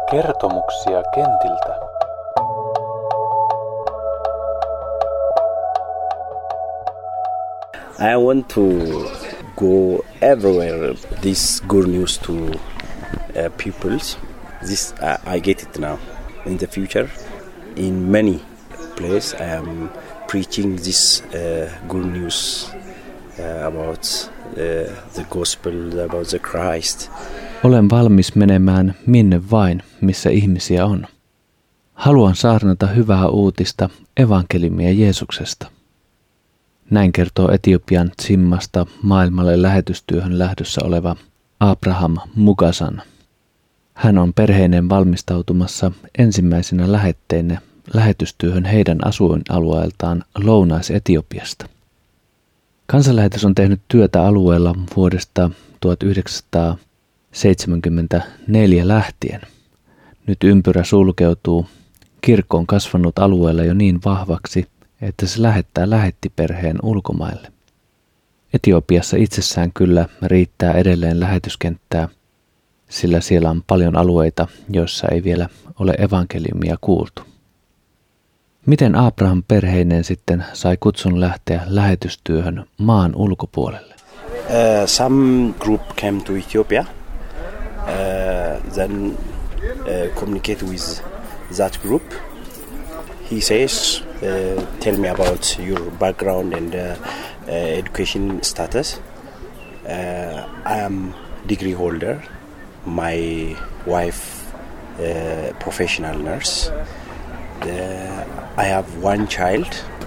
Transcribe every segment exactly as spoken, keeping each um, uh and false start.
Kertomuksia kentiltä. I want to go everywhere. This good news to uh, peoples. This uh, I get it now. In the future, in many places, I am preaching this uh, good news uh, about uh, the gospel, about the Christ. Olen valmis menemään minne vain, missä ihmisiä on. Haluan saarnata hyvää uutista evankeliumia Jeesuksesta. Näin kertoo Etiopian Tsimmasta maailmalle lähetystyöhön lähdössä oleva Abraham Mugasan. Hän on perheineen valmistautumassa ensimmäisenä lähetteinä lähetystyöhön heidän asuinalueeltaan Lounais-Etiopiasta. Kansanlähetys on tehnyt työtä alueella vuodesta tuhatyhdeksänsataaseitsemänkymmentäneljä lähtien. Nyt ympyrä sulkeutuu. Kirkko on kasvanut alueella jo niin vahvaksi, että se lähettää lähettiperheen ulkomaille. Etiopiassa itsessään kyllä riittää edelleen lähetyskenttää, sillä siellä on paljon alueita, joissa ei vielä ole evankeliumia kuultu. Miten Abraham perheineen sitten sai kutsun lähteä lähetystyöhön maan ulkopuolelle? Uh, some group came to Ethiopia, uh, then uh, communicate with that group. He says, uh, tell me about your background and uh, uh, education status. Uh, I am degree holder. My wife, uh, professional nurse. Uh, I have one child.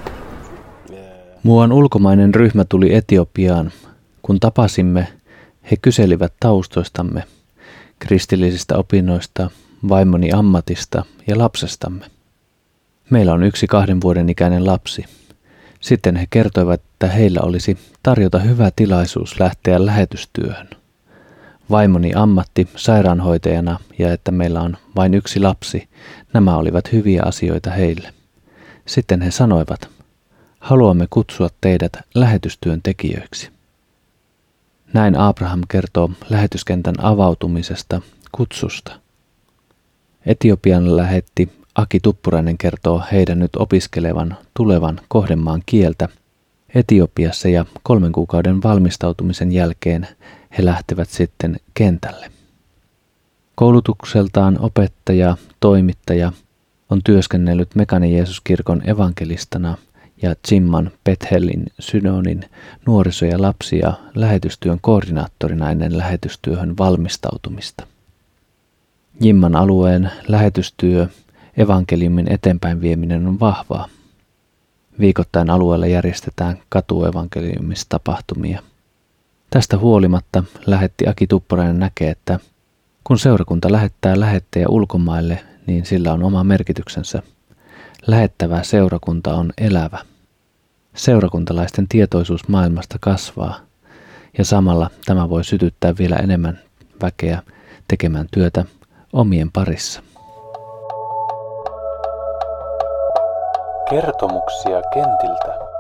Muuan ulkomainen ryhmä tuli Etiopiaan. Kun tapasimme, he kyselivät taustoistamme, kristillisistä opinnoista, vaimoni ammatista ja lapsestamme. Meillä on yksi kahden vuoden ikäinen lapsi. Sitten he kertoivat, että heillä olisi tarjota hyvä tilaisuus lähteä lähetystyöhön. Vaimoni ammatti sairaanhoitajana ja että meillä on vain yksi lapsi, nämä olivat hyviä asioita heille. Sitten he sanoivat, haluamme kutsua teidät lähetystyön tekijöiksi. Näin Abraham kertoo lähetyskentän avautumisesta, kutsusta. Etiopian lähetti Aki Tuppurainen kertoo heidän nyt opiskelevan tulevan kohdemaan kieltä Etiopiassa ja kolmen kuukauden valmistautumisen jälkeen he lähtevät sitten kentälle. Koulutukseltaan opettaja, toimittaja on työskennellyt Mekanin Jeesuskirkon evankelistana ja Tsimman Bethelin synonin nuoriso- ja lapsi- ja lähetystyön koordinaattorina ennen lähetystyöhön valmistautumista. Jimman alueen lähetystyö, evankeliumin eteenpäin vieminen on vahvaa. Viikoittain alueella järjestetään katuevankeliumistapahtumia. Tästä huolimatta lähetti Aki Tuppurainen näkee, että kun seurakunta lähettää lähettejä ulkomaille, niin sillä on oma merkityksensä. Lähettävä seurakunta on elävä. Seurakuntalaisten tietoisuus maailmasta kasvaa ja samalla tämä voi sytyttää vielä enemmän väkeä tekemään työtä omien parissa. Kertomuksia kentiltä.